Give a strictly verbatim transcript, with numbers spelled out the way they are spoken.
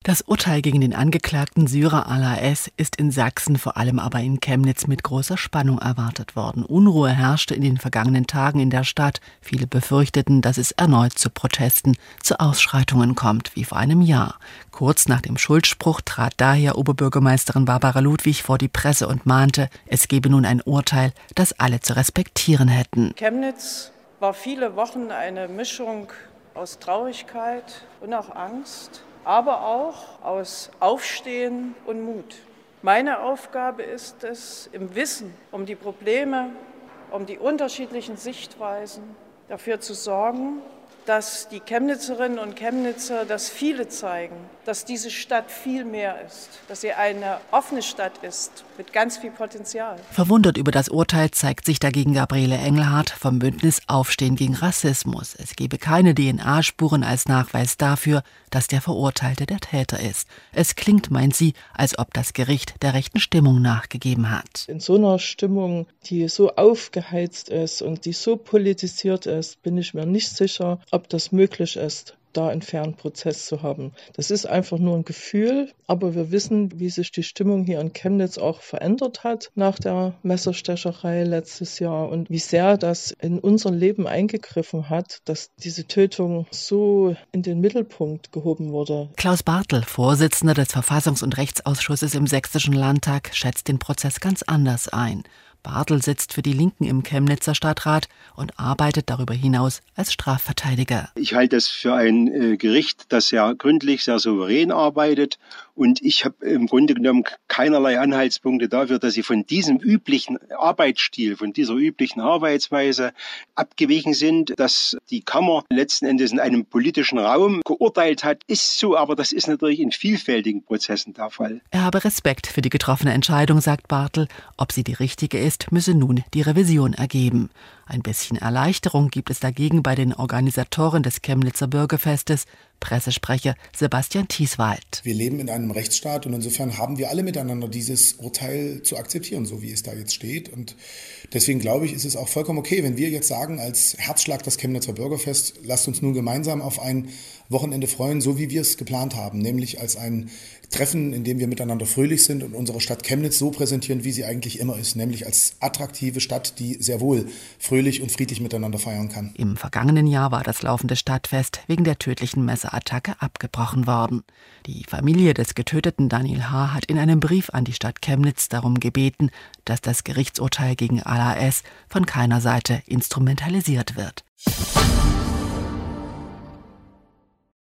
Das Urteil gegen den Angeklagten Syrer Alaa S. ist in Sachsen, vor allem aber in Chemnitz, mit großer Spannung erwartet worden. Unruhe herrschte in den vergangenen Tagen in der Stadt. Viele befürchteten, dass es erneut zu Protesten, zu Ausschreitungen kommt, wie vor einem Jahr. Kurz nach dem Schuldspruch trat daher Oberbürgermeisterin Barbara Ludwig vor die Presse und mahnte, es gebe nun ein Urteil, das alle zu respektieren hätten. Chemnitz war viele Wochen eine Mischung aus Traurigkeit und auch Angst, aber auch aus Aufstehen und Mut. Meine Aufgabe ist es, im Wissen um die Probleme, um die unterschiedlichen Sichtweisen dafür zu sorgen, dass die Chemnitzerinnen und Chemnitzer das viele zeigen, dass diese Stadt viel mehr ist, dass sie eine offene Stadt ist mit ganz viel Potenzial. Verwundert über das Urteil zeigt sich dagegen Gabriele Engelhardt vom Bündnis Aufstehen gegen Rassismus. Es gebe keine D N A-Spuren als Nachweis dafür, dass der Verurteilte der Täter ist. Es klingt, meint sie, als ob das Gericht der rechten Stimmung nachgegeben hat. In so einer Stimmung, die so aufgeheizt ist und die so politisiert ist, bin ich mir nicht sicher, ob das möglich ist, da einen fairen Prozess zu haben. Das ist einfach nur ein Gefühl, aber wir wissen, wie sich die Stimmung hier in Chemnitz auch verändert hat nach der Messerstecherei letztes Jahr und wie sehr das in unser Leben eingegriffen hat, dass diese Tötung so in den Mittelpunkt gehoben wurde. Klaus Bartel, Vorsitzender des Verfassungs- und Rechtsausschusses im Sächsischen Landtag, schätzt den Prozess ganz anders ein. Bartel sitzt für die Linken im Chemnitzer Stadtrat und arbeitet darüber hinaus als Strafverteidiger. Ich halte es für ein äh, Gericht, das sehr gründlich, sehr souverän arbeitet. Und ich habe im Grunde genommen keinerlei Anhaltspunkte dafür, dass sie von diesem üblichen Arbeitsstil, von dieser üblichen Arbeitsweise abgewichen sind. Dass die Kammer letzten Endes in einem politischen Raum geurteilt hat, ist so. Aber das ist natürlich in vielfältigen Prozessen der Fall. Er habe Respekt für die getroffene Entscheidung, sagt Bartel. Ob sie die richtige ist, müsse nun die Revision ergeben. Ein bisschen Erleichterung gibt es dagegen bei den Organisatoren des Chemnitzer Bürgerfestes, Pressesprecher Sebastian Thieswald. Wir leben in einem Rechtsstaat und insofern haben wir alle miteinander dieses Urteil zu akzeptieren, so wie es da jetzt steht. Und deswegen glaube ich, ist es auch vollkommen okay, wenn wir jetzt sagen, als Herzschlag das Chemnitzer Bürgerfest, lasst uns nun gemeinsam auf ein Wochenende freuen, so wie wir es geplant haben, nämlich als ein Treffen, in dem wir miteinander fröhlich sind und unsere Stadt Chemnitz so präsentieren, wie sie eigentlich immer ist, nämlich als attraktive Stadt, die sehr wohl fröhlich und friedlich miteinander feiern kann. Im vergangenen Jahr war das laufende Stadtfest wegen der tödlichen Messerattacke abgebrochen worden. Die Familie des getöteten Daniel H. hat in einem Brief an die Stadt Chemnitz darum gebeten, dass das Gerichtsurteil gegen Alaa S. von keiner Seite instrumentalisiert wird.